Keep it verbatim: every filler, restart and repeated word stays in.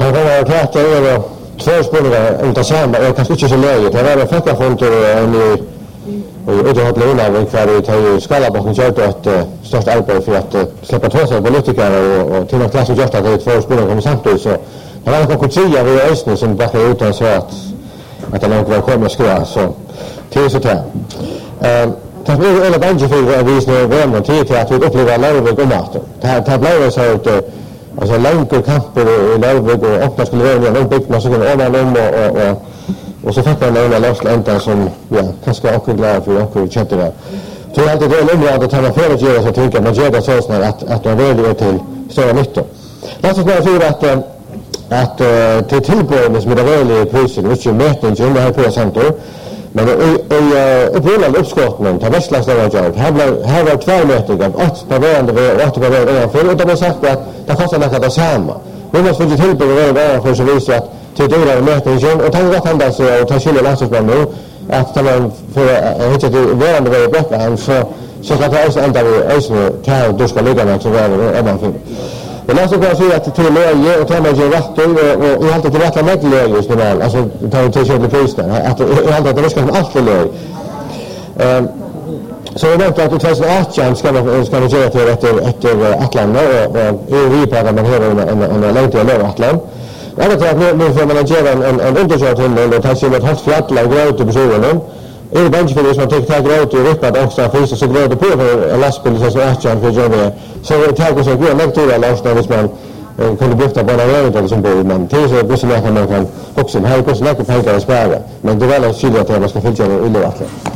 Han kommer att prata över två spårningar utan samma, och kanske inte så läge. Det var en fackafond och det har blivit innan kvar i tar Skalabacken gjort ett störst arbete för att släppa två sig politiker och, och till något klass och gjort att det är två spårningar kommer samtidigt. Så det var en kontria vid Östern som backade ut och så att att det nog var kommer skra så till så där. Eh det blir en bange för att visa vem och tid till att vi upplever Larvik och Martin. Det här det blir så att alltså långa kamper i Larvik och ofta skulle vara en big massa som över dem och och och så fick man en lösning som ja kanske också glad för och chatta där. Så jag hade det ändå att ta med för att göra så tänker man gör det så snart att att man väljer till stora nytta. Låt oss bara säga att att uh, till tillbörden som är det väldigt priset, vilket är mätning som det här på center. Men i upprullande uppskottningen till Västlandsdagen, här var här var två mätningar, åtta på varandra och åtta på varandra för och de har sagt att det kostar nästan det samma. Vi måste få tillbörden vara för så visst att till delar av mätningen och tänka att hända så och ta skilja landslagsmän nu att man för att hitta till varandra var bättre så så kan det också ända vid ösnö till då ska ligga något så var det om man får. Men alltså kan jag säga att till läge och ta mig till rätt och i allt till rätta med läge just nu alltså ta en t-shirt pris där att i allt att det ska vara allt för läge. Ehm så jag vet att det är att chans ska man ska man göra till efter efter Atlant och och vi pratar man hela en en långt till Atlant. Jag vet att nu får man göra en en undersökning och ta sig med högt fjäll och gå ut på personen. Är det bange för det som tar tag ut och rippa också finns så går det på för lastbil så att jag för göra så det tar så går lätt till lastbilen hvis man kunde lyfta bara över som bor man till så det så man kan också här är också lätt att tänka och spara men det var väl skilja till att man ska fylla i det.